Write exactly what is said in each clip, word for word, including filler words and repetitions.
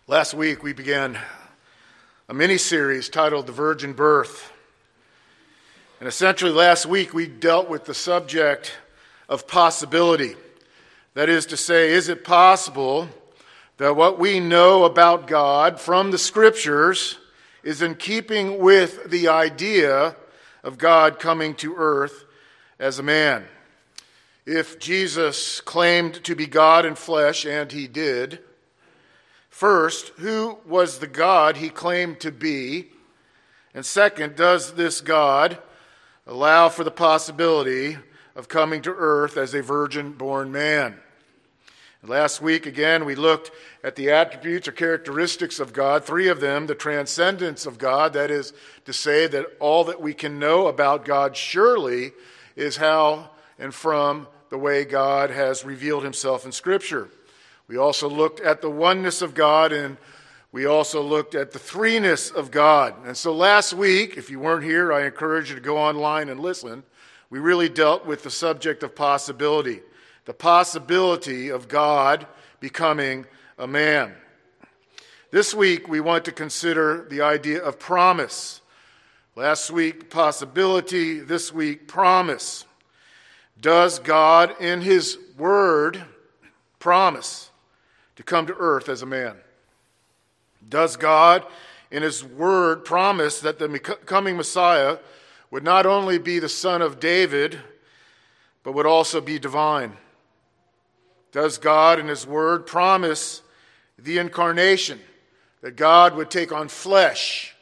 Last week we began a mini-series titled The Virgin Birth. And essentially last week we dealt with the subject of possibility. That is to say, is it possible that what we know about God from the Scriptures is in keeping with the idea of God coming to earth as a man? If Jesus claimed to be God in flesh, and he did, first, who was the God he claimed to be? And second, does this God allow for the possibility of coming to earth as a virgin-born man? And last week, again, we looked at the attributes or characteristics of God, three of them: the transcendence of God, that is to say that all that we can know about God surely is how and from the way God has revealed himself in Scripture. We also looked at the oneness of God, and we also looked at the threeness of God. And so last week, if you weren't here, I encourage you to go online and listen. We really dealt with the subject of possibility, the possibility of God becoming a man. This week, we want to consider the idea of promise. Last week, possibility. This week, promise. Does God, in his word, promise to come to earth as a man? Does God, in his word, promise that the coming Messiah would not only be the son of David, but would also be divine? Does God, in his word, promise the incarnation, that God would take on flesh?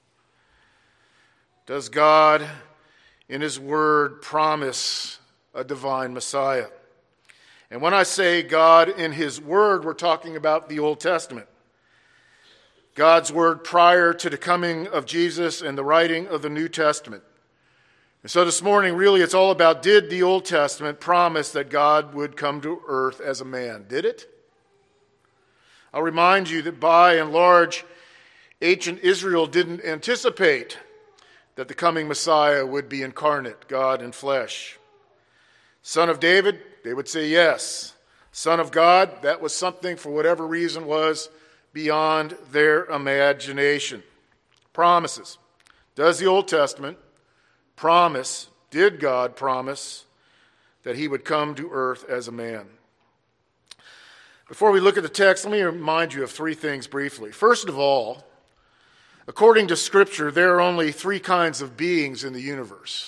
Does God, in his word, promise a divine Messiah? And when I say God in his word, we're talking about the Old Testament. God's word prior to the coming of Jesus and the writing of the New Testament. And so this morning, really, it's all about, did the Old Testament promise that God would come to earth as a man? Did it? I'll remind you that by and large, ancient Israel didn't anticipate that the coming Messiah would be incarnate, God in flesh. Son of David? They would say yes. Son of God? That was something, for whatever reason, was beyond their imagination. Promises. Does the Old Testament promise, did God promise, that he would come to earth as a man? Before we look at the text, let me remind you of three things briefly. First of all, according to Scripture, there are only three kinds of beings in the universe.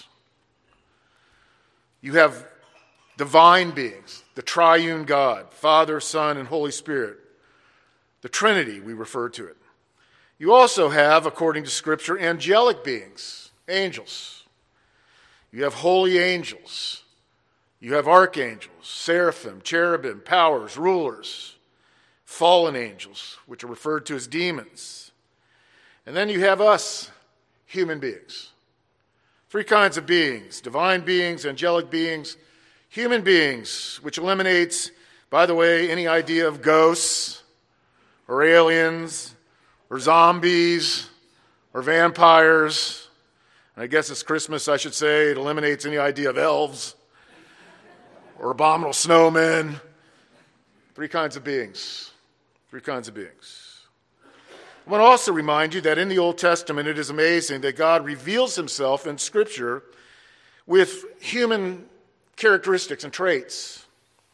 You have divine beings, the triune God, Father, Son, and Holy Spirit. The Trinity, we refer to it. You also have, according to Scripture, angelic beings, angels. You have holy angels. You have archangels, seraphim, cherubim, powers, rulers, fallen angels, which are referred to as demons. And then you have us, human beings. Three kinds of beings: divine beings, angelic beings, human beings, which eliminates, by the way, any idea of ghosts or aliens or zombies or vampires. And I guess it's Christmas, I should say. It eliminates any idea of elves or abominable snowmen. Three kinds of beings. Three kinds of beings. I want to also remind you that in the Old Testament, it is amazing that God reveals himself in Scripture with human characteristics and traits.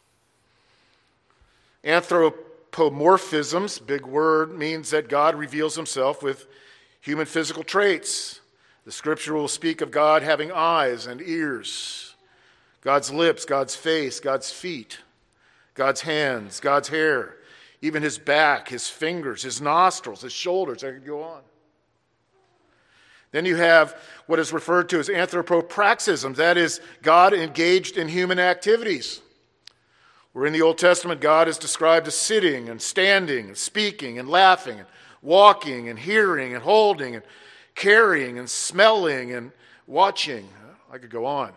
Anthropomorphisms, big word, means that God reveals himself with human physical traits. The Scripture will speak of God having eyes and ears, God's lips, God's face, God's feet, God's hands, God's hair, even his back, his fingers, his nostrils, his shoulders. I could go on. Then you have what is referred to as anthropopraxism. That is, God engaged in human activities. Where in the Old Testament, God is described as sitting and standing and speaking and laughing and walking and hearing and holding and carrying and smelling and watching. I could go on.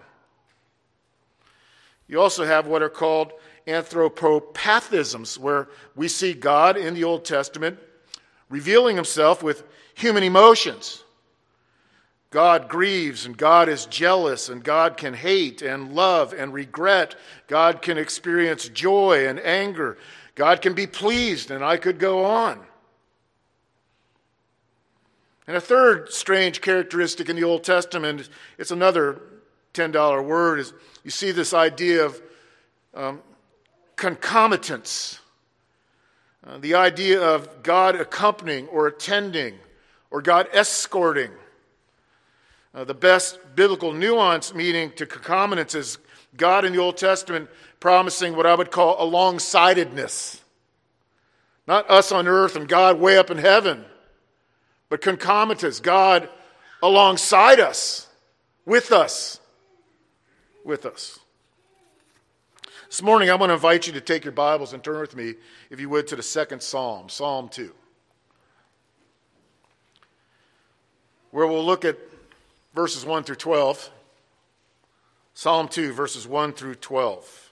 You also have what are called anthropopathisms, where we see God in the Old Testament revealing himself with human emotions. God grieves, and God is jealous, and God can hate and love and regret. God can experience joy and anger. God can be pleased, and I could go on. And a third strange characteristic in the Old Testament, it's another ten dollar word, is you see this idea of um, concomitance. Uh, the idea of God accompanying or attending or God escorting. Uh, the best biblical nuance meaning to concomitance is God in the Old Testament promising what I would call along-sidedness. Not us on earth and God way up in heaven, but concomitance, God alongside us, with us, with us. This morning I want to invite you to take your Bibles and turn with me, if you would, to the second Psalm, Psalm two, where we'll look at verses one through twelve. Psalm two, verses one through twelve.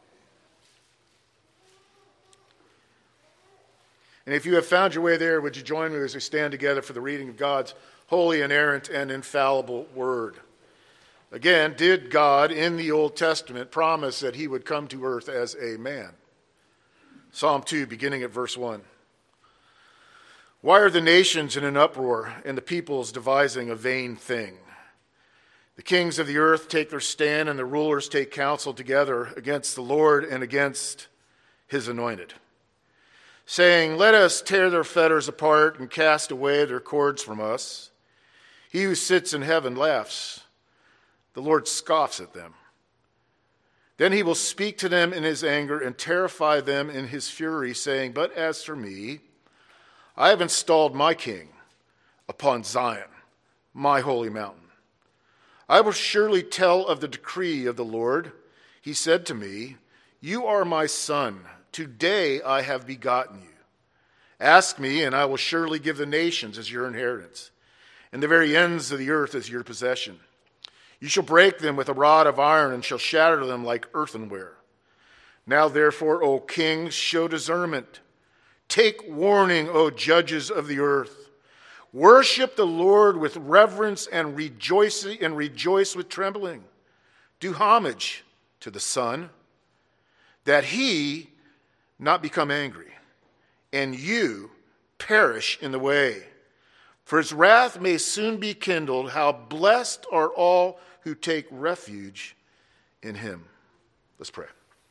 And if you have found your way there, would you join me as we stand together for the reading of God's holy, inerrant, and infallible word? Again, did God in the Old Testament promise that he would come to earth as a man? Psalm two, beginning at verse one. Why are the nations in an uproar and the peoples devising a vain thing? The kings of the earth take their stand and the rulers take counsel together against the Lord and against his anointed, saying, let us tear their fetters apart and cast away their cords from us. He who sits in heaven laughs. The Lord scoffs at them. Then he will speak to them in his anger and terrify them in his fury, saying, but as for me, I have installed my king upon Zion, my holy mountain. I will surely tell of the decree of the Lord. He said to me, you are my son. Today I have begotten you. Ask me, and I will surely give the nations as your inheritance, and the very ends of the earth as your possession. You shall break them with a rod of iron, and shall shatter them like earthenware. Now therefore, O kings, show discernment. Take warning, O judges of the earth. Worship the Lord with reverence and rejoice, and rejoice with trembling. Do homage to the Son, that he not become angry, and you perish in the way. For his wrath may soon be kindled. How blessed are all who take refuge in him. Let's pray.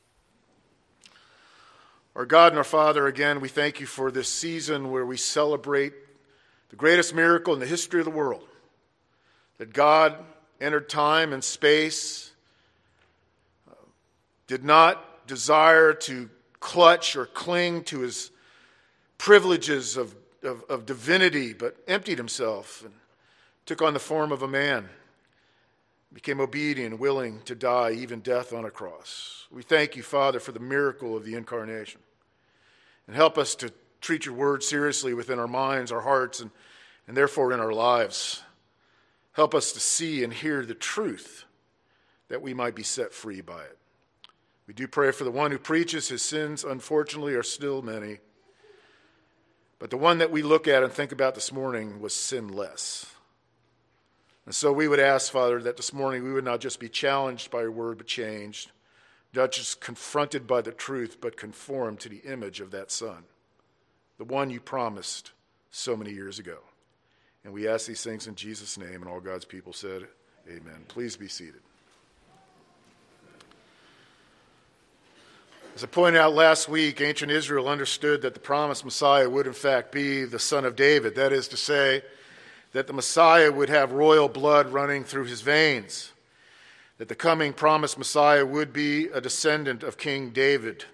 Our God and our Father, again, we thank you for this season where we celebrate the greatest miracle in the history of the world, that God entered time and space, uh, did not desire to clutch or cling to his privileges of, of, of divinity, but emptied himself and took on the form of a man, became obedient, willing to die, even death on a cross. We thank you, Father, for the miracle of the incarnation. And help us to treat your word seriously within our minds, our hearts, and, and therefore in our lives. Help us to see and hear the truth that we might be set free by it. We do pray for the one who preaches. His sins, unfortunately, are still many. But the one that we look at and think about this morning was sinless. And so we would ask, Father, that this morning we would not just be challenged by your word, but changed. Not just confronted by the truth, but conformed to the image of that Son, the one you promised so many years ago. And we ask these things in Jesus' name, and all God's people said, amen. Please be seated. As I pointed out last week, ancient Israel understood that the promised Messiah would in fact be the son of David. That is to say, that the Messiah would have royal blood running through his veins, that the coming promised Messiah would be a descendant of King David.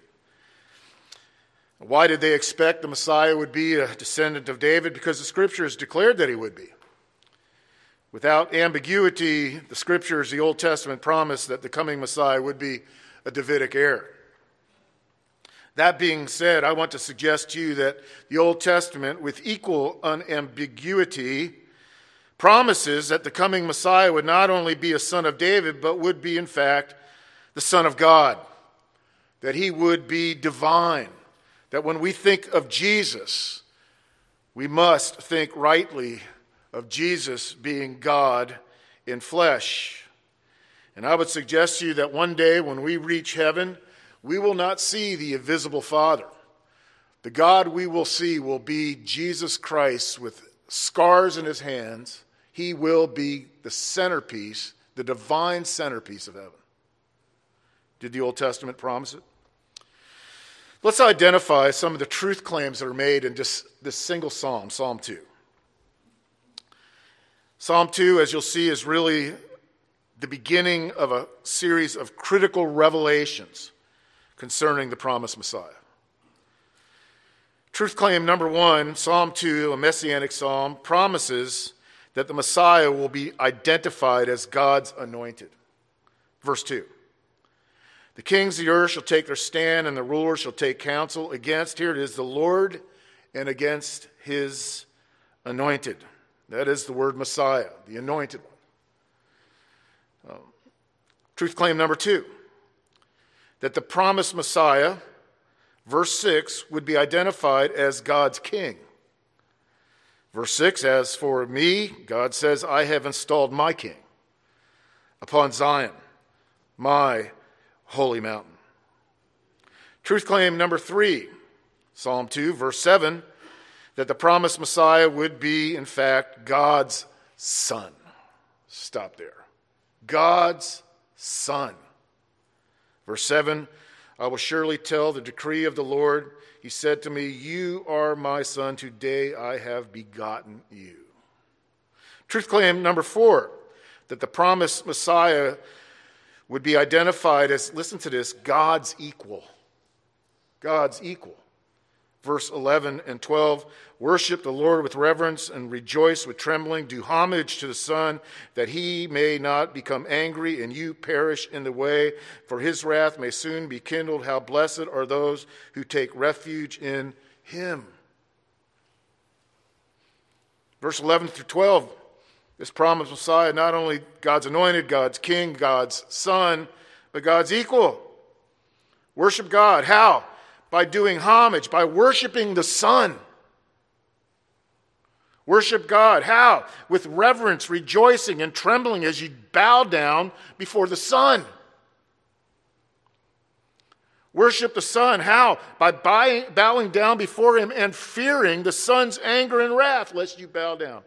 Why did they expect the Messiah would be a descendant of David? Because the Scriptures declared that he would be. Without ambiguity, the Scriptures, the Old Testament, promised that the coming Messiah would be a Davidic heir. That being said, I want to suggest to you that the Old Testament, with equal unambiguity, promises that the coming Messiah would not only be a son of David, but would be, in fact, the Son of God, that he would be divine, that when we think of Jesus, we must think rightly of Jesus being God in flesh. And I would suggest to you that one day when we reach heaven, we will not see the invisible Father. The God we will see will be Jesus Christ with scars in his hands, he will be the centerpiece, the divine centerpiece of heaven. Did the Old Testament promise it? Let's identify some of the truth claims that are made in just this single psalm, Psalm two. Psalm two, as you'll see, is really the beginning of a series of critical revelations concerning the promised Messiah. Truth claim number one, Psalm two, a messianic psalm, promises that the Messiah will be identified as God's anointed. Verse two. The kings of the earth shall take their stand, and the rulers shall take counsel against, here it is, the Lord and against his anointed. That is the word Messiah, the anointed one. Um, truth claim number two, that the promised Messiah, verse six, would be identified as God's king. Verse six, as for me, God says, I have installed my king upon Zion, my holy mountain. Truth claim number three, Psalm two, verse seven, that the promised Messiah would be, in fact, God's son. Stop there. God's son. Verse seven, I will surely tell the decree of the Lord. He said to me, you are my son. Today I have begotten you. Truth claim number four, that the promised Messiah would be identified as, listen to this, God's equal. God's equal. Verse eleven and twelve, worship the Lord with reverence and rejoice with trembling. Do homage to the Son, that he may not become angry and you perish in the way, for his wrath may soon be kindled. How blessed are those who take refuge in him. Verse eleven through twelve, this promised Messiah, not only God's anointed, God's king, God's son, but God's equal. Worship God. How? By doing homage, by worshiping the Son. Worship God. How? With reverence, rejoicing, and trembling as you bow down before the Son. Worship the Son. How? By bowing down before him and fearing the Son's anger and wrath, lest you bow down.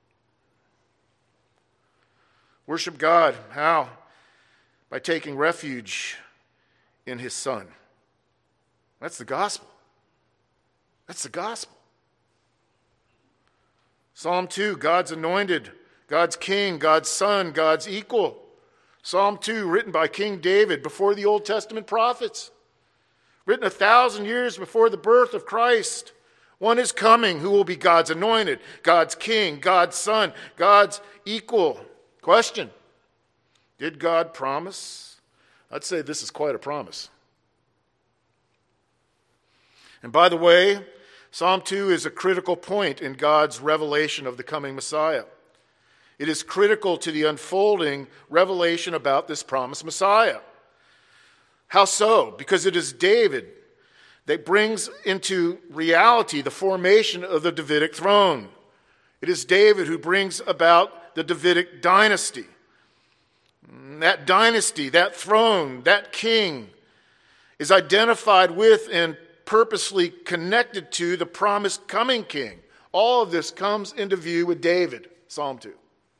Worship God. How? By taking refuge in his Son. That's the gospel. That's the gospel. Psalm two, God's anointed, God's king, God's son, God's equal. Psalm two, written by King David before the Old Testament prophets. Written a thousand years before the birth of Christ. One is coming who will be God's anointed, God's king, God's son, God's equal. Question, did God promise? I'd say this is quite a promise. And by the way, Psalm two is a critical point in God's revelation of the coming Messiah. It is critical to the unfolding revelation about this promised Messiah. How so? Because it is David that brings into reality the formation of the Davidic throne. It is David who brings about the Davidic dynasty. That dynasty, that throne, that king is identified with and purposely connected to the promised coming king. All of this comes into view with David, Psalm two.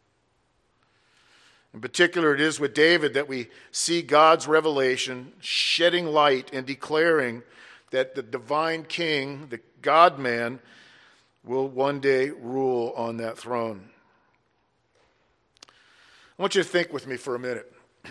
In particular, it is with David that we see God's revelation shedding light and declaring that the divine king, the God-man, will one day rule on that throne. I want you to think with me for a minute.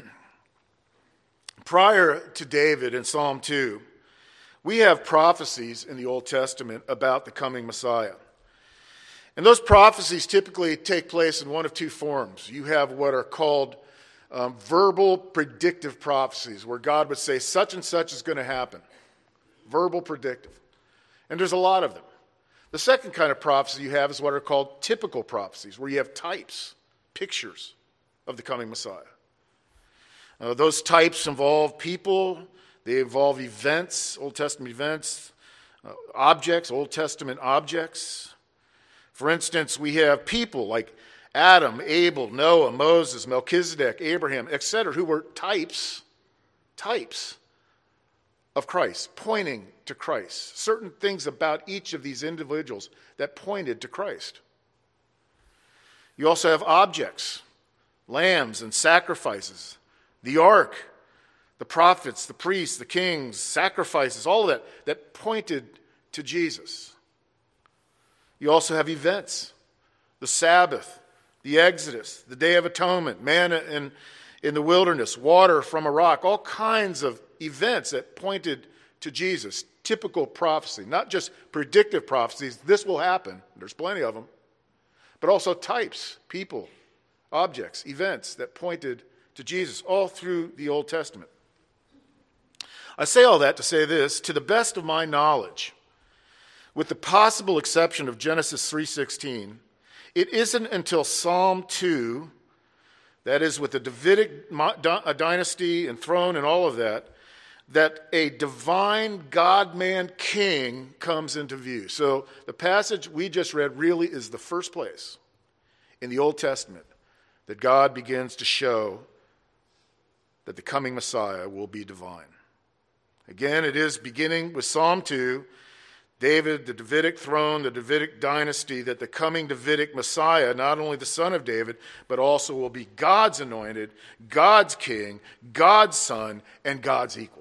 Prior to David in Psalm two, we have prophecies in the Old Testament about the coming Messiah. And those prophecies typically take place in one of two forms. You have what are called um, verbal predictive prophecies, where God would say such and such is going to happen. Verbal predictive. And there's a lot of them. The second kind of prophecy you have is what are called typical prophecies, where you have types, pictures of the coming Messiah. Uh, those types involve people. They involve events, Old Testament events, uh, objects, Old Testament objects. For instance, we have people like Adam, Abel, Noah, Moses, Melchizedek, Abraham, et cetera, who were types, types of Christ, pointing to Christ. Certain things about each of these individuals that pointed to Christ. You also have objects, lambs and sacrifices, the ark, the prophets, the priests, the kings, sacrifices, all of that, that pointed to Jesus. You also have events, the Sabbath, the Exodus, the Day of Atonement, manna in, in the wilderness, water from a rock, all kinds of events that pointed to Jesus. Typical prophecy, not just predictive prophecies, this will happen, there's plenty of them, but also types, people, objects, events that pointed to Jesus all through the Old Testament. I say all that to say this: to the best of my knowledge, with the possible exception of Genesis three sixteen, it isn't until Psalm two, that is with the Davidic dynasty and throne and all of that, that a divine God-man king comes into view. So the passage we just read really is the first place in the Old Testament that God begins to show that the coming Messiah will be divine. Again, it is beginning with Psalm two, David, the Davidic throne, the Davidic dynasty, that the coming Davidic Messiah, not only the son of David, but also will be God's anointed, God's king, God's son, and God's equal.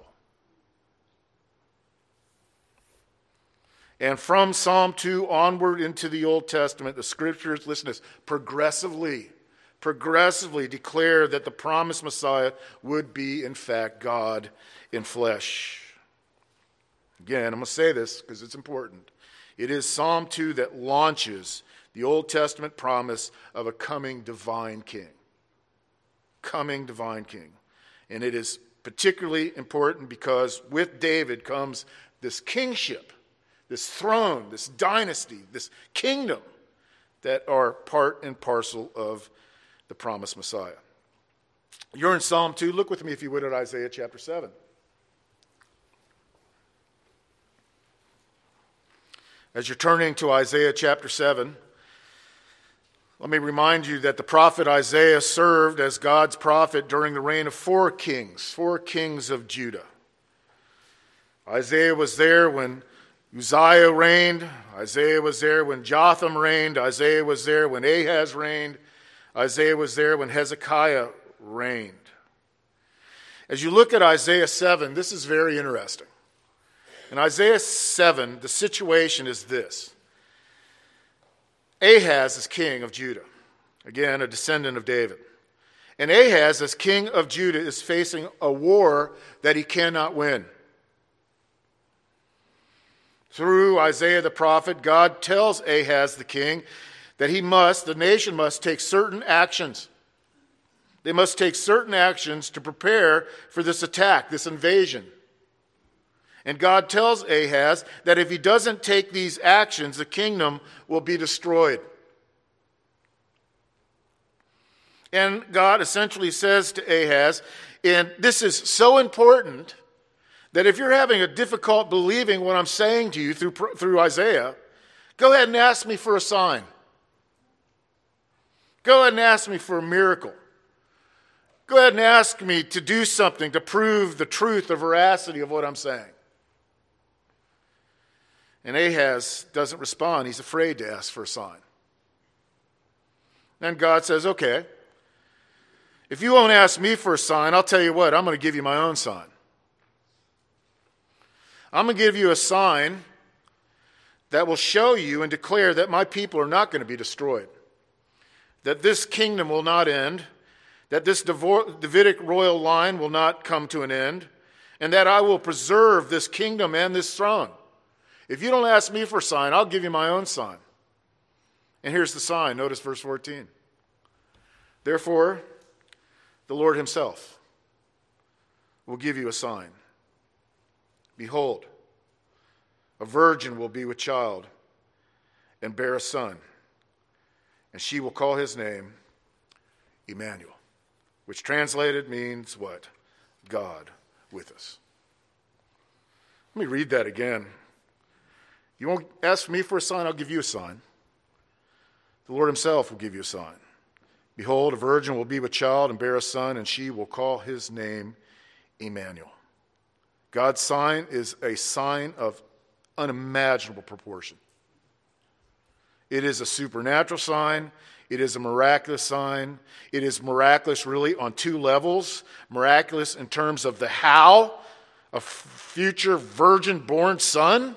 And from Psalm two onward into the Old Testament, the scriptures, listen to this, progressively, progressively declare that the promised Messiah would be, in fact, God in flesh. Again, I'm going to say this because it's important. It is Psalm two that launches the Old Testament promise of a coming divine king. Coming divine king. And it is particularly important because with David comes this kingship, this throne, this dynasty, this kingdom that are part and parcel of the promised Messiah. You're in Psalm two. Look with me, if you would, at Isaiah chapter seven. As you're turning to Isaiah chapter seven, let me remind you that the prophet Isaiah served as God's prophet during the reign of four kings, four kings of Judah. Isaiah was there when Uzziah reigned. Isaiah was there when Jotham reigned. Isaiah was there when Ahaz reigned. Isaiah was there when Hezekiah reigned. As you look at Isaiah seven, this is very interesting. In Isaiah seven, the situation is this. Ahaz is king of Judah. Again, a descendant of David. And Ahaz, as king of Judah, is facing a war that he cannot win. Through Isaiah the prophet, God tells Ahaz the king that he must, the nation must take certain actions. They must take certain actions to prepare for this attack, this invasion. And God tells Ahaz that if he doesn't take these actions, the kingdom will be destroyed. And God essentially says to Ahaz, and this is so important, that if you're having a difficult believing what I'm saying to you through, through Isaiah, go ahead and ask me for a sign. Go ahead and ask me for a miracle. Go ahead and ask me to do something to prove the truth or veracity of what I'm saying. And Ahaz doesn't respond. He's afraid to ask for a sign. Then God says, okay, if you won't ask me for a sign, I'll tell you what, I'm going to give you my own sign. I'm going to give you a sign that will show you and declare that my people are not going to be destroyed, that this kingdom will not end, that this Davidic royal line will not come to an end, and that I will preserve this kingdom and this throne. If you don't ask me for a sign, I'll give you my own sign. And here's the sign. Notice verse fourteen. Therefore, the Lord himself will give you a sign. Behold, a virgin will be with child and bear a son, and she will call his name Emmanuel, which translated means what? God with us. Let me read that again. You won't ask me for a sign, I'll give you a sign. The Lord himself will give you a sign. Behold, a virgin will be with child and bear a son, and she will call his name Emmanuel. God's sign is a sign of unimaginable proportion. It is a supernatural sign. It is a miraculous sign. It is miraculous really on two levels. Miraculous in terms of the how, a future virgin-born son.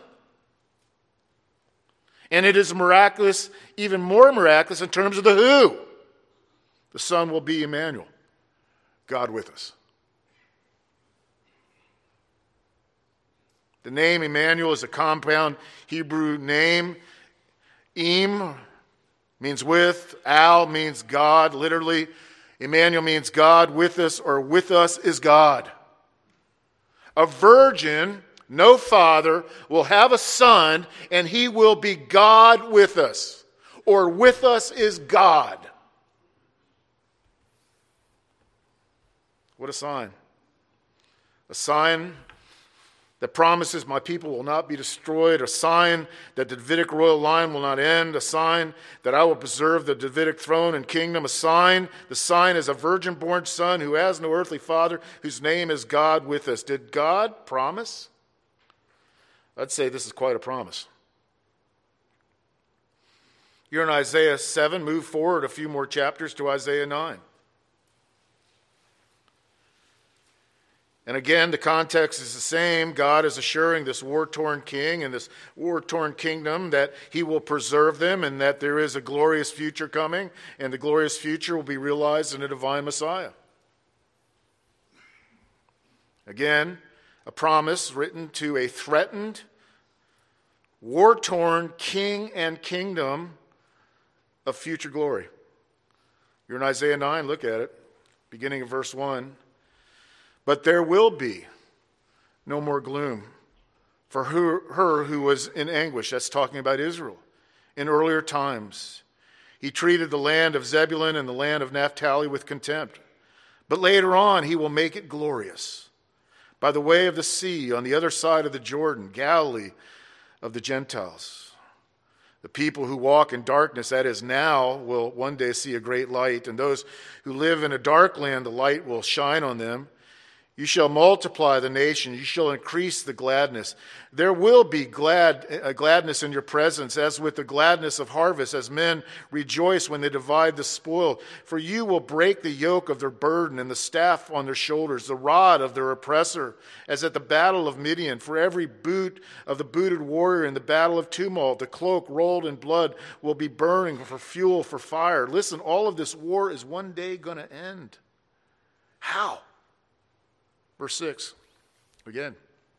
And it is miraculous, even more miraculous in terms of the who. The Son will be Emmanuel, God with us. The name Emmanuel is a compound Hebrew name. Em means with, Al means God, literally. Emmanuel means God with us, or with us is God. A virgin, no father, will have a son, and he will be God with us, or with us is God. What a sign. A sign that promises my people will not be destroyed, a sign that the Davidic royal line will not end, a sign that I will preserve the Davidic throne and kingdom, a sign, the sign is a virgin-born son who has no earthly father, whose name is God with us. Did God promise? I'd say this is quite a promise. You're in Isaiah seven, move forward a few more chapters to Isaiah nine. And again, the context is the same. God is assuring this war-torn king and this war-torn kingdom that he will preserve them and that there is a glorious future coming, and the glorious future will be realized in a divine Messiah. Again, a promise written to a threatened, war-torn king and kingdom of future glory. You're in Isaiah nine, look at it, beginning of verse one. But there will be no more gloom for her, her who was in anguish. That's talking about Israel. In earlier times, he treated the land of Zebulun and the land of Naphtali with contempt. But later on, he will make it glorious. By the way of the sea, on the other side of the Jordan, Galilee of the Gentiles. The people who walk in darkness, that is now, will one day see a great light. And those who live in a dark land, the light will shine on them. You shall multiply the nation. You shall increase the gladness. There will be glad uh, gladness in your presence, as with the gladness of harvest, as men rejoice when they divide the spoil. For you will break the yoke of their burden and the staff on their shoulders, the rod of their oppressor, as at the battle of Midian. For every boot of the booted warrior in the battle of tumult, the cloak rolled in blood will be burning for fuel for fire. Listen, all of this war is one day going to end. How? Verse six, again.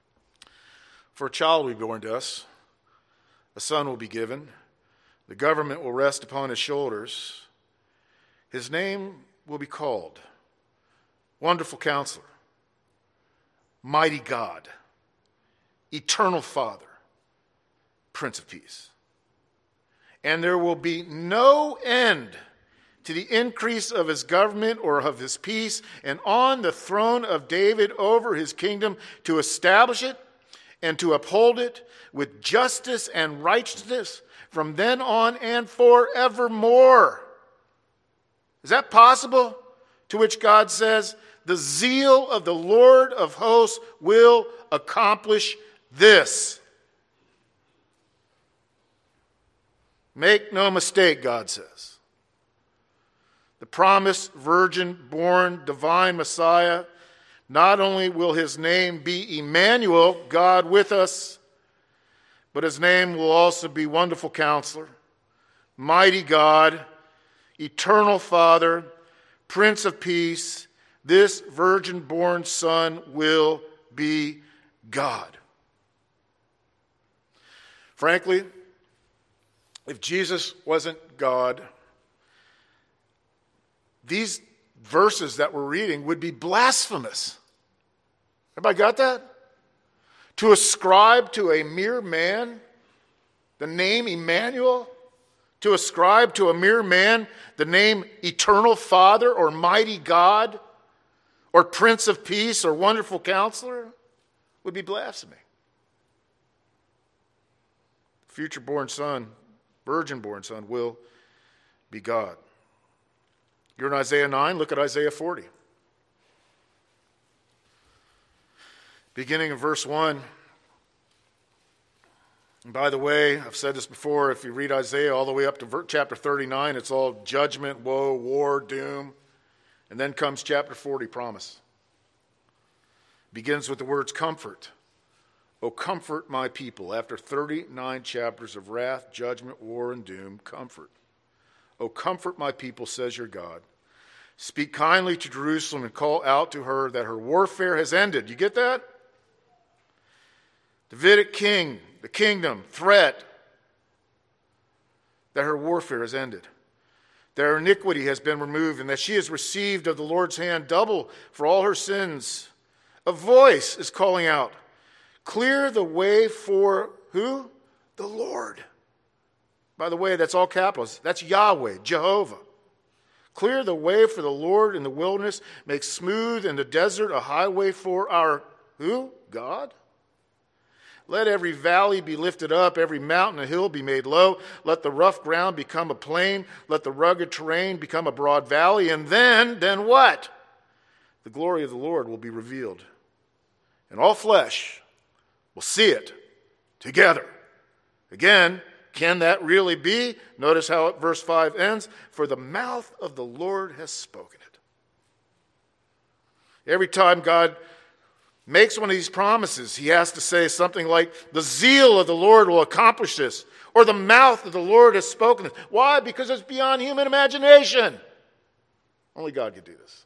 For a child will be born to us, a son will be given, the government will rest upon his shoulders. His name will be called Wonderful Counselor, Mighty God, Eternal Father, Prince of Peace. And there will be no end to the increase of his government or of his peace, and on the throne of David over his kingdom, to establish it and to uphold it with justice and righteousness from then on and forevermore. Is that possible? To which God says, the zeal of the Lord of hosts will accomplish this. Make no mistake, God says. The promised virgin-born divine Messiah, not only will his name be Emmanuel, God with us, but his name will also be Wonderful Counselor, Mighty God, Eternal Father, Prince of Peace. This virgin-born Son will be God. Frankly, if Jesus wasn't God, these verses that we're reading would be blasphemous. Everybody got that? To ascribe to a mere man the name Emmanuel, to ascribe to a mere man the name Eternal Father or Mighty God or Prince of Peace or Wonderful Counselor would be blasphemy. Future-born son, virgin-born son will be God. You're in Isaiah nine, look at Isaiah forty. Beginning in verse one, And by the way, I've said this before, if you read Isaiah all the way up to chapter thirty-nine, it's all judgment, woe, war, doom. And then comes chapter forty, promise. Begins with the words comfort. O comfort my people. After thirty-nine chapters of wrath, judgment, war, and doom, comfort. O comfort my people, says your God. Speak kindly to Jerusalem and call out to her that her warfare has ended. You get that? Davidic king, the kingdom, threat, that her warfare has ended. That her iniquity has been removed and that she has received of the Lord's hand double for all her sins. A voice is calling out, clear the way for who? The Lord. By the way, that's all capitals. That's Yahweh, Jehovah. Clear the way for the Lord in the wilderness. Make smooth in the desert a highway for our who? God. Let every valley be lifted up, every mountain and hill be made low. Let the rough ground become a plain. Let the rugged terrain become a broad valley. And then, then what? The glory of the Lord will be revealed. And all flesh will see it together. Again, can that really be? Notice how verse five ends. For the mouth of the Lord has spoken it. Every time God makes one of these promises, he has to say something like, the zeal of the Lord will accomplish this, or the mouth of the Lord has spoken it. Why? Because it's beyond human imagination. Only God could do this.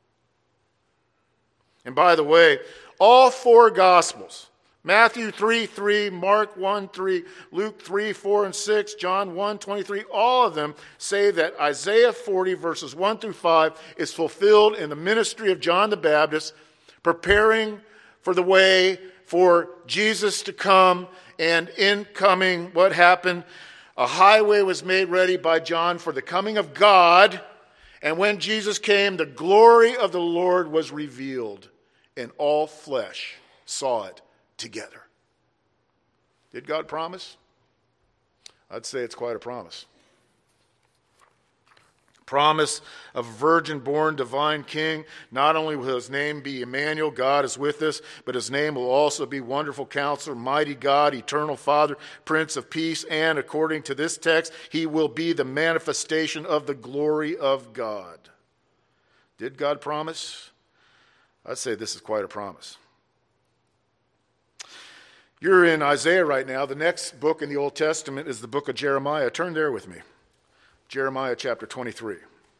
And by the way, all four Gospels, Matthew three three, Mark one three, Luke three four and six, John one twenty-three, all of them say that Isaiah forty verses one through five is fulfilled in the ministry of John the Baptist, preparing for the way for Jesus to come. And in coming, what happened? A highway was made ready by John for the coming of God. And when Jesus came, the glory of the Lord was revealed, and all flesh saw it together. Did God promise? I'd say it's quite a promise. Promise of a virgin-born divine king. Not only will his name be Emmanuel, God is with us, but his name will also be Wonderful Counselor, Mighty God, Eternal Father, Prince of Peace, and according to this text, he will be the manifestation of the glory of God. Did God promise? I'd say this is quite a promise. You're in Isaiah right now. The next book in the Old Testament is the book of Jeremiah. Turn there with me. Jeremiah chapter twenty-three.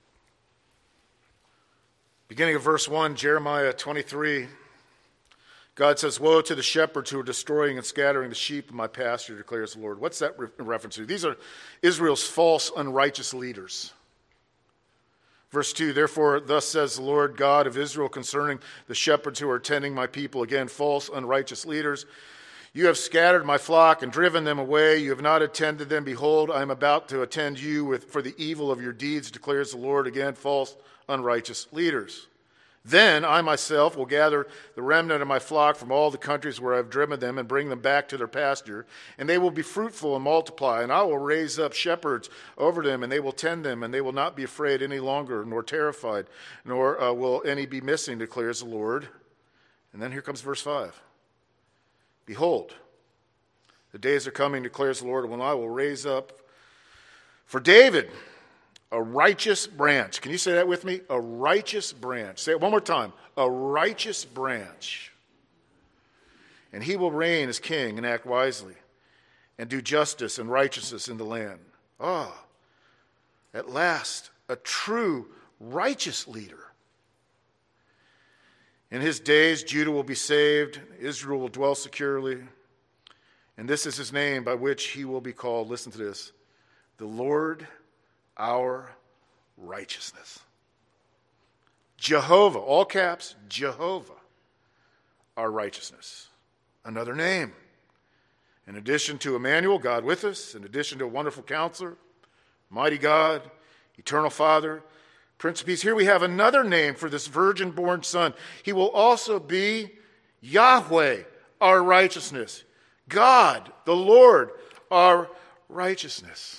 Beginning of verse one, Jeremiah twenty-three. God says, woe to the shepherds who are destroying and scattering the sheep of my pasture, declares the Lord. What's that re- in reference to? These are Israel's false, unrighteous leaders. Verse two, therefore, thus says the Lord God of Israel concerning the shepherds who are tending my people, again, false, unrighteous leaders. You have scattered my flock and driven them away. You have not attended them. Behold, I am about to attend you with, for the evil of your deeds, declares the Lord. Again, false, unrighteous leaders. Then I myself will gather the remnant of my flock from all the countries where I have driven them and bring them back to their pasture. And they will be fruitful and multiply. And I will raise up shepherds over them, and they will tend them. And they will not be afraid any longer, nor terrified, nor uh, will any be missing, declares the Lord. And then here comes verse five. Behold, the days are coming, declares the Lord, when I will raise up for David a righteous branch. Can you say that with me? A righteous branch. Say it one more time. A righteous branch. And he will reign as king and act wisely and do justice and righteousness in the land. Ah, at last, a true righteous leader. In his days, Judah will be saved, Israel will dwell securely, and this is his name by which he will be called. Listen to this. The Lord, our righteousness. Jehovah, all caps, Jehovah, our righteousness. Another name. In addition to Emmanuel, God with us, in addition to a wonderful counselor, mighty God, eternal Father, Prince of Peace. Here we have another name for this virgin-born son. He will also be Yahweh, our righteousness. God, the Lord, our righteousness.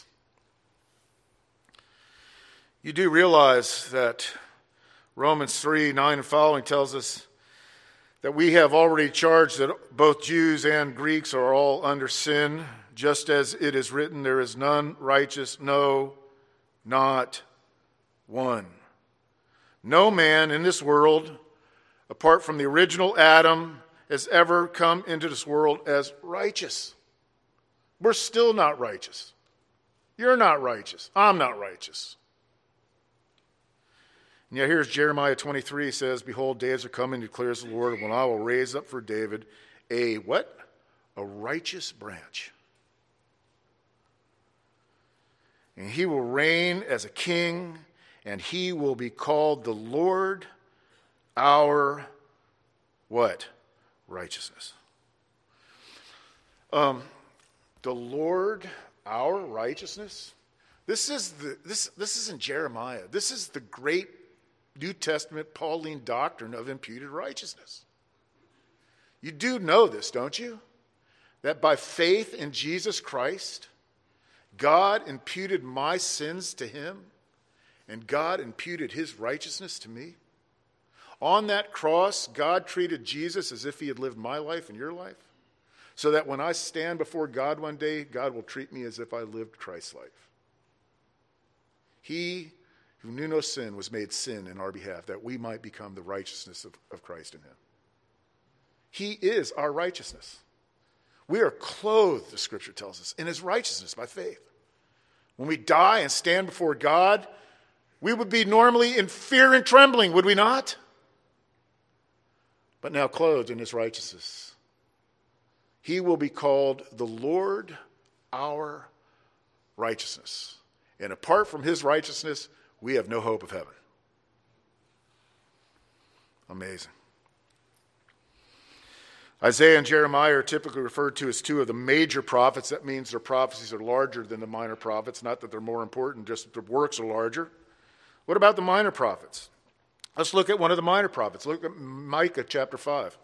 You do realize that Romans three, nine and following tells us that we have already charged that both Jews and Greeks are all under sin. just as it is written, there is none righteous, no, not one. No man in this world, apart from the original Adam, has ever come into this world as righteous. We're still not righteous. You're not righteous. I'm not righteous. And yet here's Jeremiah twenty-three says, behold, days are coming, declares the Lord, when I will raise up for David a what? A righteous branch. And he will reign as a king, and he will be called the Lord, our what? Righteousness. Um, the Lord, our righteousness. This is the this this isn't Jeremiah. This is the great New Testament Pauline doctrine of imputed righteousness. You do know this, don't you? That by faith in Jesus Christ, God imputed my sins to him, and God imputed his righteousness to me. On that cross, God treated Jesus as if he had lived my life and your life, so that when I stand before God one day, God will treat me as if I lived Christ's life. He who knew no sin was made sin in our behalf, that we might become the righteousness of, of Christ in him. He is our righteousness. We are clothed, the scripture tells us, in his righteousness by faith. When we die and stand before God, we would be normally in fear and trembling, would we not? But now clothed in his righteousness. He will be called the Lord, our righteousness. And apart from his righteousness, we have no hope of heaven. Amazing. Isaiah and Jeremiah are typically referred to as two of the major prophets. That means their prophecies are larger than the minor prophets. Not that they're more important, just that their works are larger. What about the minor prophets? Let's look at one of the minor prophets. Look at Micah chapter five.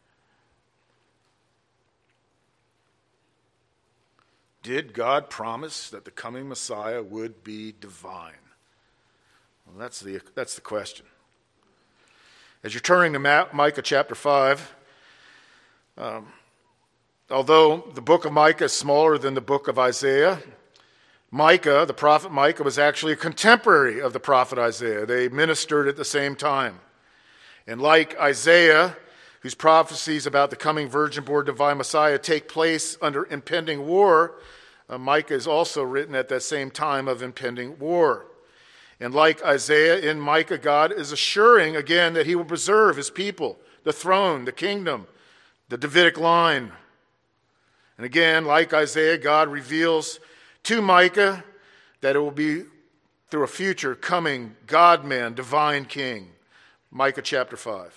Did God promise that the coming Messiah would be divine? Well, that's the, that's the question. As you're turning to Micah chapter five, um, although the book of Micah is smaller than the book of Isaiah, Micah, the prophet Micah, was actually a contemporary of the prophet Isaiah. They ministered at the same time. And like Isaiah, whose prophecies about the coming virgin-born divine Messiah take place under impending war, uh, Micah is also written at that same time of impending war. And like Isaiah, in Micah, God is assuring again that he will preserve his people, the throne, the kingdom, the Davidic line. And again, like Isaiah, God reveals to Micah that it will be through a future coming God-man, divine king. Micah chapter five.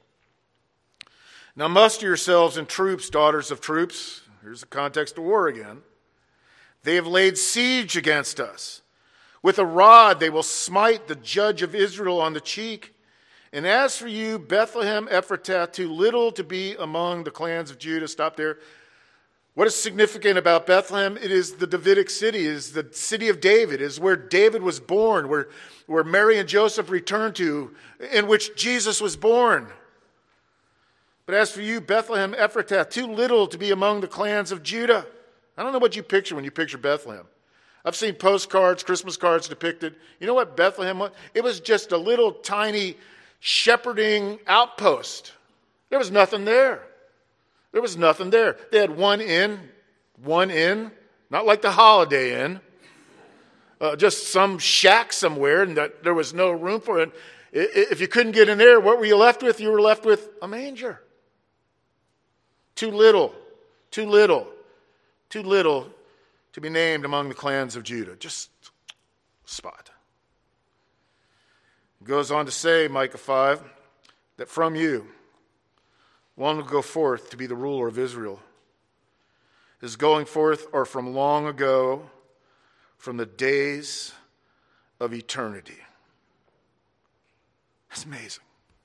Now muster yourselves in troops, daughters of troops. Here's the context of war again. They have laid siege against us. With a rod they will smite the judge of Israel on the cheek. And as for you, Bethlehem Ephratah, too little to be among the clans of Judah. Stop there. What is significant about Bethlehem? It is the Davidic city. It is the city of David. It is where David was born, where, where Mary and Joseph returned to, in which Jesus was born. But as for you, Bethlehem Ephratah, too little to be among the clans of Judah. I don't know what you picture when you picture Bethlehem. I've seen postcards, Christmas cards depicted. You know what Bethlehem was? It was just a little tiny shepherding outpost. There was nothing there. There was nothing there. They had one inn, one inn, not like the Holiday Inn, uh, just some shack somewhere, and that there was no room for it. If you couldn't get in there, what were you left with? You were left with a manger. Too little, too little, too little to be named among the clans of Judah. Just spot. It goes on to say, Micah five, that from you one will go forth to be the ruler of Israel. His going forth are from long ago, from the days of eternity. That's amazing.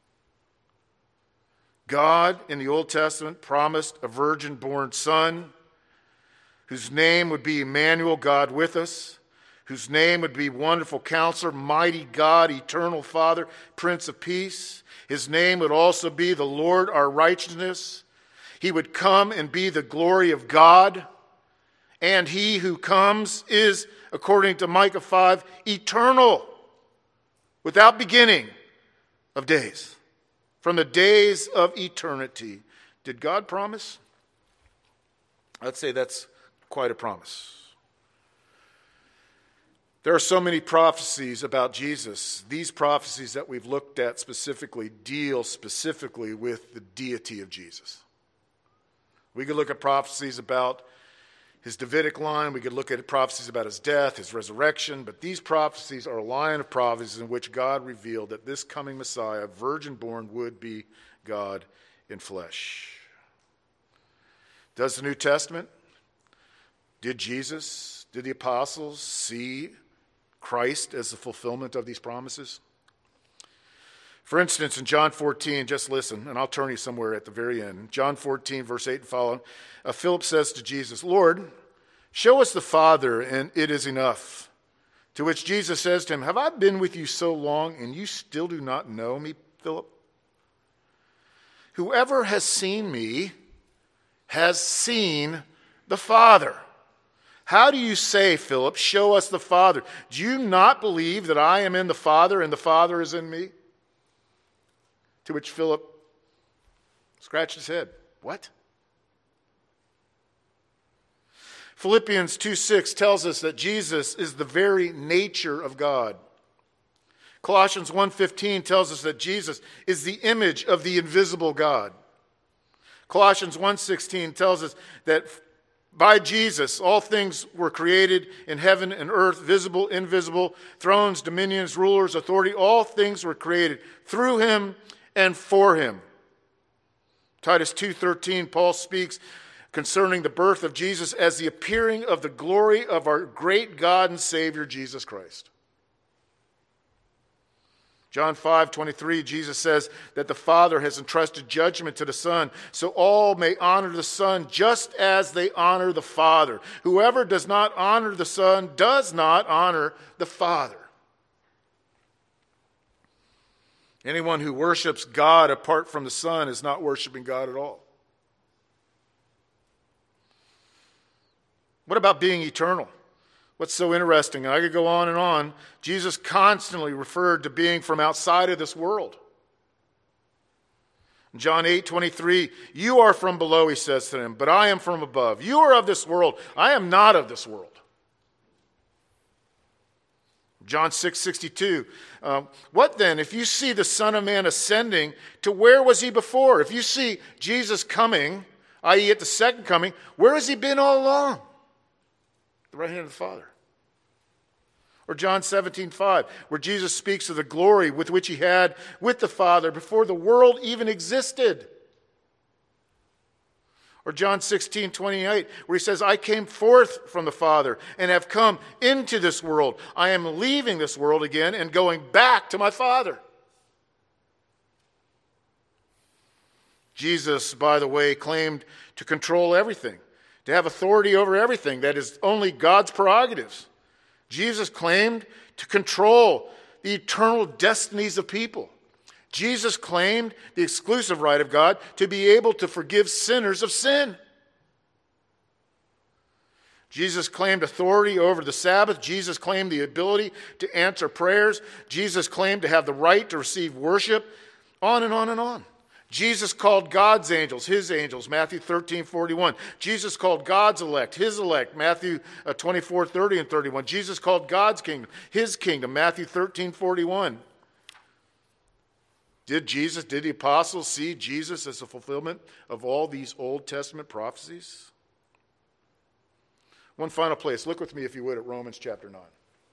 God, in the Old Testament, promised a virgin-born son whose name would be Emmanuel, God with us, whose name would be Wonderful Counselor, Mighty God, Eternal Father, Prince of Peace. His name would also be the Lord, our righteousness. He would come and be the glory of God, And he who comes is, according to Micah five, eternal, without beginning of days. From the days of eternity. Did God promise? I'd say that's quite a promise. There are so many prophecies about Jesus. These prophecies that we've looked at specifically deal specifically with the deity of Jesus. We could look at prophecies about his Davidic line. We could look at prophecies about his death, his resurrection. But these prophecies are a line of prophecies in which God revealed that this coming Messiah, virgin-born, would be God in flesh. Does the New Testament, did Jesus, did the apostles see Christ as the fulfillment of these promises? For instance, in John fourteen, just listen, and I'll turn you somewhere at the very end. John fourteen, verse eight and following, uh, Philip says to Jesus, Lord, show us the Father, and it is enough. To which Jesus says to him, have I been with you so long, and you still do not know me, Philip? Whoever has seen me has seen the Father. How do you say, Philip, show us the Father? Do you not believe that I am in the Father and the Father is in me? To which Philip scratched his head. What? Philippians two six tells us that Jesus is the very nature of God. Colossians one fifteen tells us that Jesus is the image of the invisible God. Colossians one sixteen tells us that by Jesus, all things were created in heaven and earth, visible, invisible, thrones, dominions, rulers, authority. All things were created through him and for him. Titus two thirteen, Paul speaks concerning the birth of Jesus as the appearing of the glory of our great God and Savior, Jesus Christ. John five twenty-three, Jesus says that the Father has entrusted judgment to the Son, so all may honor the Son just as they honor the Father. Whoever does not honor the Son does not honor the Father. Anyone who worships God apart from the Son is not worshiping God at all. What about being eternal? What's so interesting, and I could go on and on, Jesus constantly referred to being from outside of this world. In John eight twenty-three, you are from below, he says to them, but I am from above. You are of this world. I am not of this world. John six sixty-two, uh, what then? If you see the Son of Man ascending, to where was he before? If you see Jesus coming, that is at the second coming, where has he been all along? The right hand of the Father. Or John seventeen five, where Jesus speaks of the glory with which he had with the Father before the world even existed. Or John sixteen twenty-eight, where he says, I came forth from the Father and have come into this world. I am leaving this world again and going back to my Father. Jesus, by the way, claimed to control everything, to have authority over everything. That is only God's prerogatives. Jesus claimed to control the eternal destinies of people. Jesus claimed the exclusive right of God to be able to forgive sinners of sin. Jesus claimed authority over the Sabbath. Jesus claimed the ability to answer prayers. Jesus claimed to have the right to receive worship. On and on and on. Jesus called God's angels his angels, Matthew thirteen forty-one. Jesus called God's elect his elect, Matthew twenty-four thirty and thirty-one. Jesus called God's kingdom his kingdom, Matthew thirteen forty-one. Did Jesus, did the apostles see Jesus as a fulfillment of all these Old Testament prophecies? One final place. Look with me, if you would, at Romans chapter nine.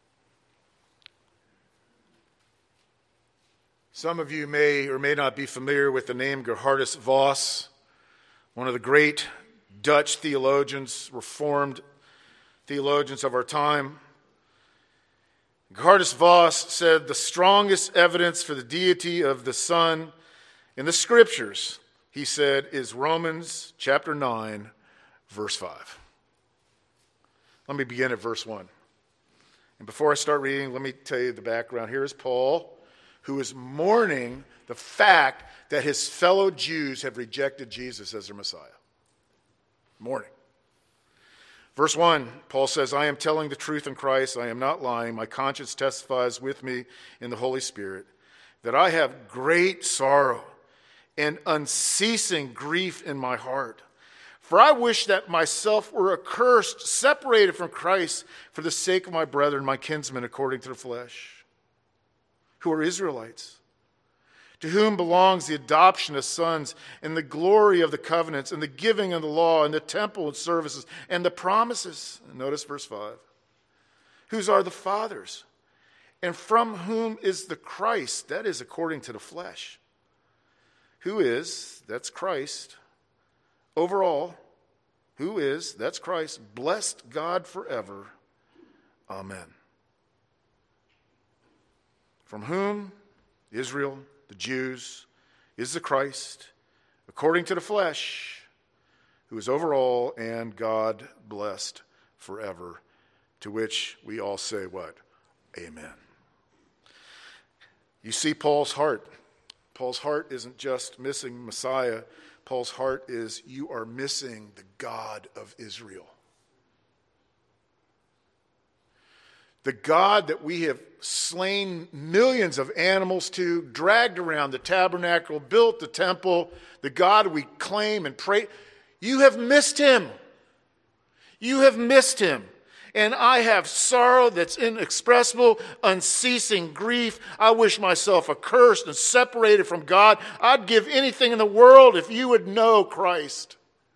Some of you may or may not be familiar with the name Geerhardus Vos, one of the great Dutch theologians, Reformed theologians of our time. Geerhardus Vos said the strongest evidence for the deity of the Son in the Scriptures, he said, is Romans chapter nine, verse five. Let me begin at verse one. And before I start reading, let me tell you the background. Here is Paul, who is mourning the fact that his fellow Jews have rejected Jesus as their Messiah. Mourning. Verse one, Paul says, I am telling the truth in Christ. I am not lying. My conscience testifies with me in the Holy Spirit that I have great sorrow and unceasing grief in my heart. For I wish that myself were accursed, separated from Christ for the sake of my brethren, my kinsmen according to the flesh, who are Israelites, to whom belongs the adoption as sons and the glory of the covenants and the giving of the law and the temple and services and the promises. And notice verse five. Whose are the fathers, and from whom is the Christ, that is according to the flesh. Who is, that's Christ, overall, who is, that's Christ, blessed God forever. Amen. From whom, Israel, the Jews, is the Christ, according to the flesh, who is over all and God blessed forever, to which we all say what? Amen. You see Paul's heart. Paul's heart isn't just missing Messiah. Paul's heart is, you are missing the God of Israel. The God that we have slain millions of animals to, dragged around the tabernacle, built the temple, the God we claim and pray. You have missed him. You have missed him. And I have sorrow that's inexpressible, unceasing grief. I wish myself accursed and separated from God. I'd give anything in the world if you would know Christ,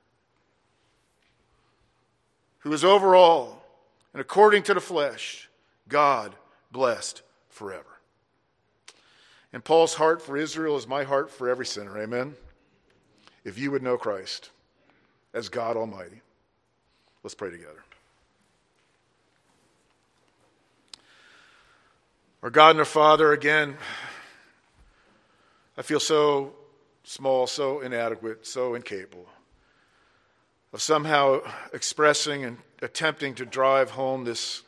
who is over all and according to the flesh, God blessed forever. And Paul's heart for Israel is my heart for every sinner. Amen? If you would know Christ as God Almighty. Let's pray together. Our God and our Father, again, I feel so small, so inadequate, so incapable of somehow expressing and attempting to drive home this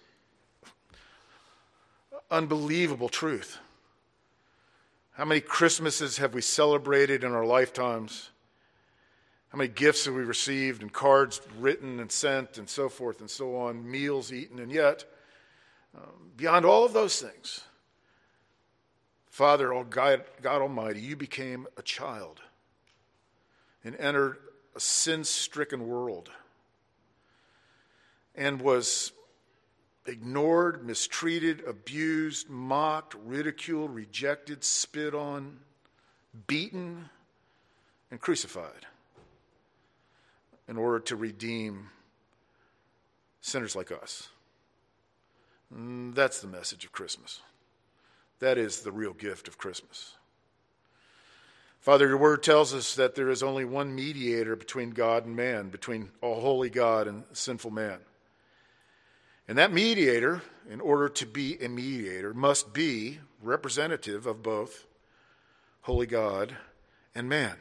unbelievable truth. How many Christmases have we celebrated in our lifetimes? How many gifts have we received and cards written and sent and so forth and so on, meals eaten, and yet Um, beyond all of those things, Father, oh God, God Almighty, you became a child and entered a sin-stricken world and was ignored, mistreated, abused, mocked, ridiculed, rejected, spit on, beaten, and crucified in order to redeem sinners like us. That's the message of Christmas. That is the real gift of Christmas. Father, your word tells us that there is only one mediator between God and man, between a holy God and sinful man. And that mediator, in order to be a mediator, must be representative of both holy God and man.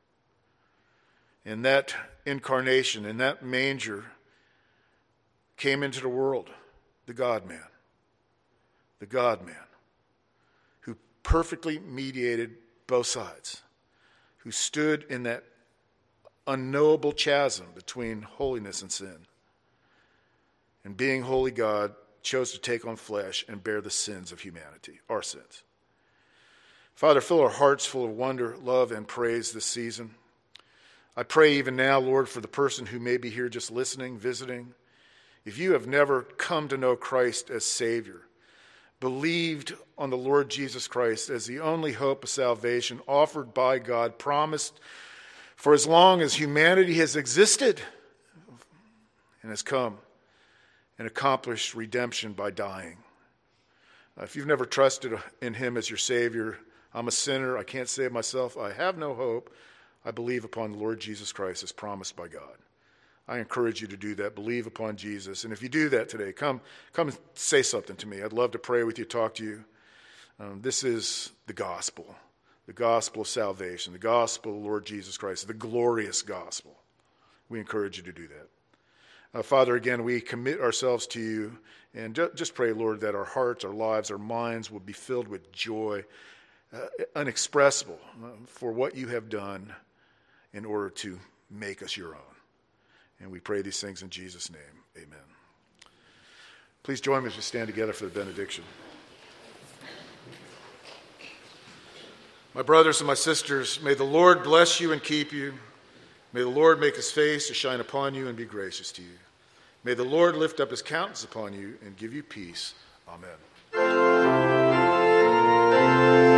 And that incarnation, and that manger came into the world. The God-man, the God-man, who perfectly mediated both sides, who stood in that unknowable chasm between holiness and sin, and being holy God, chose to take on flesh and bear the sins of humanity, our sins. Father, fill our hearts full of wonder, love, and praise this season. I pray even now, Lord, for the person who may be here just listening, visiting. If you have never come to know Christ as Savior, believed on the Lord Jesus Christ as the only hope of salvation offered by God, promised for as long as humanity has existed and has come and accomplished redemption by dying. If you've never trusted in him as your Savior, I'm a sinner, I can't save myself, I have no hope, I believe upon the Lord Jesus Christ as promised by God. I encourage you to do that. Believe upon Jesus. And if you do that today, come come and say something to me. I'd love to pray with you, talk to you. Um, this is the gospel, the gospel of salvation, the gospel of the Lord Jesus Christ, the glorious gospel. We encourage you to do that. Uh, Father, again, we commit ourselves to you and ju- just pray, Lord, that our hearts, our lives, our minds will be filled with joy, uh, unexpressible uh, for what you have done in order to make us your own. And we pray these things in Jesus' name. Amen. Please join me as we stand together for the benediction. My brothers and my sisters, may the Lord bless you and keep you. May the Lord make his face to shine upon you and be gracious to you. May the Lord lift up his countenance upon you and give you peace. Amen.